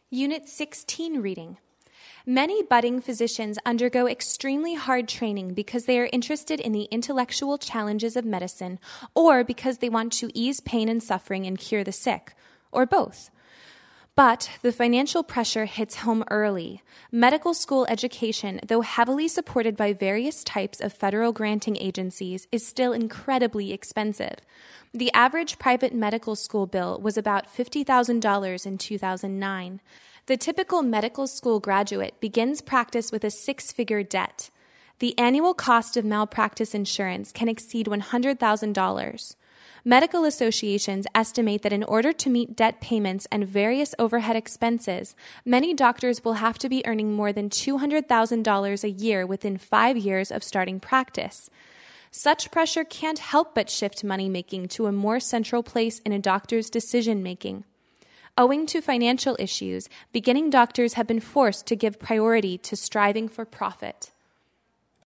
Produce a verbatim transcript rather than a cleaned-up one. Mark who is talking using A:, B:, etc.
A: Unit sixteen reading. Many budding physicians undergo extremely hard training because they are interested in the intellectual challenges of medicine or because they want to ease pain and suffering and cure the sick, or both. But the financial pressure hits home early. Medical school education, though heavily supported by various types of federal granting agencies, is still incredibly expensive. The average private medical school bill was about fifty thousand dollars in two thousand nine. The typical medical school graduate begins practice with a six-figure debt. The annual cost of malpractice insurance can exceed one hundred thousand dollars. Medical associations estimate that in order to meet debt payments and various overhead expenses, many doctors will have to be earning more than two hundred thousand dollars a year within five years of starting practice. Such pressure can't help but shift money-making to a more central place in a doctor's decision-making. Owing to financial issues, beginning doctors have been forced to give priority to striving for profit.